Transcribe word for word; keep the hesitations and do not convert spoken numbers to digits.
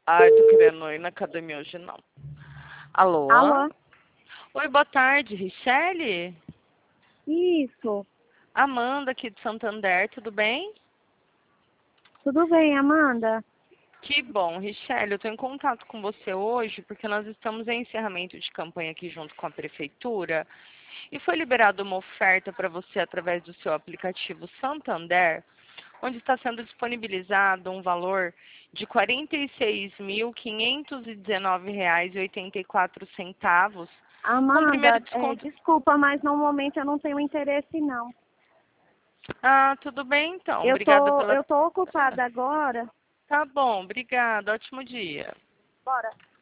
Ai, tô querendo ir na academia hoje, não. Alô? Alô? Oi, boa tarde, Richelle? Isso. Amanda aqui de Santander, tudo bem? Tudo bem, Amanda? Que bom, Richelle, eu estou em contato com você hoje porque nós estamos em encerramento de campanha aqui junto com a Prefeitura e foi liberada uma oferta para você através do seu aplicativo Santander, onde está sendo disponibilizado um valor de quarenta e seis mil quinhentos e dezenove reais e oitenta e quatro centavos, com o primeiro Amanda, é, desconto. desculpa, mas no momento eu não tenho interesse, não. Ah, tudo bem então. Eu Obrigada tô, pela. eu tô ocupada agora. Tá bom, obrigada. Ótimo dia. Bora.